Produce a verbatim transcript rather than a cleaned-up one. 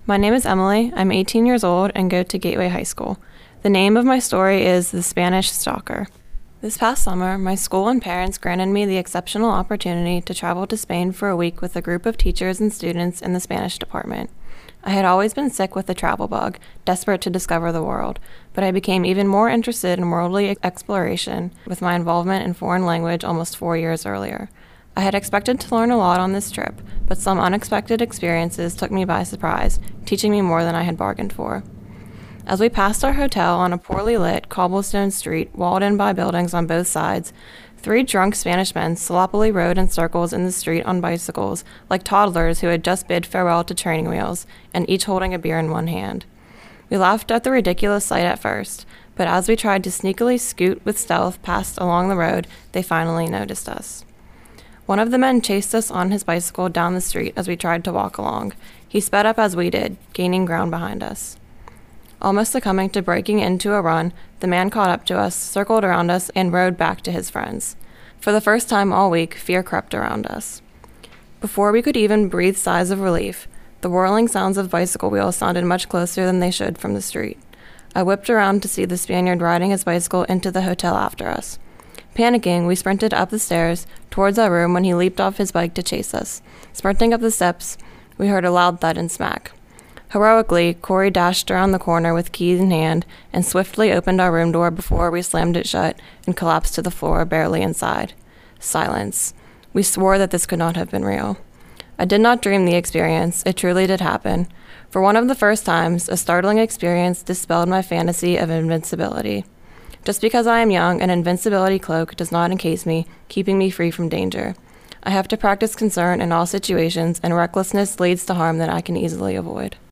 My name is Emily. I'm eighteen years old and go to Gateway High School. The name of my story is The Spanish Stalker. This past summer, my school and parents granted me the exceptional opportunity to travel to Spain for a week with a group of teachers and students in the Spanish department. I had always been sick with the travel bug, desperate to discover the world, but I became even more interested in worldly exploration with my involvement in foreign language almost four years earlier. I had expected to learn a lot on this trip, but some unexpected experiences took me by surprise, teaching me more than I had bargained for. As we passed our hotel on a poorly lit cobblestone street walled in by buildings on both sides, three drunk Spanish men sloppily rode in circles in the street on bicycles, like toddlers who had just bid farewell to training wheels, and each holding a beer in one hand. We laughed at the ridiculous sight at first, but as we tried to sneakily scoot with stealth past along the road, they finally noticed us. One of the men chased us on his bicycle down the street as we tried to walk along. He sped up as we did, gaining ground behind us. Almost succumbing to breaking into a run, the man caught up to us, circled around us, and rode back to his friends. For the first time all week, fear crept around us. Before we could even breathe sighs of relief, the whirling sounds of bicycle wheels sounded much closer than they should from the street. I whipped around to see the Spaniard riding his bicycle into the hotel after us. Panicking, we sprinted up the stairs towards our room when he leaped off his bike to chase us. Sprinting up the steps, we heard a loud thud and smack. Heroically, Corey dashed around the corner with keys in hand and swiftly opened our room door before we slammed it shut and collapsed to the floor, barely inside. Silence. We swore that this could not have been real. I did not dream the experience. It truly did happen. For one of the first times, a startling experience dispelled my fantasy of invincibility. Just because I am young, an invincibility cloak does not encase me, keeping me free from danger. I have to practice concern in all situations, and recklessness leads to harm that I can easily avoid.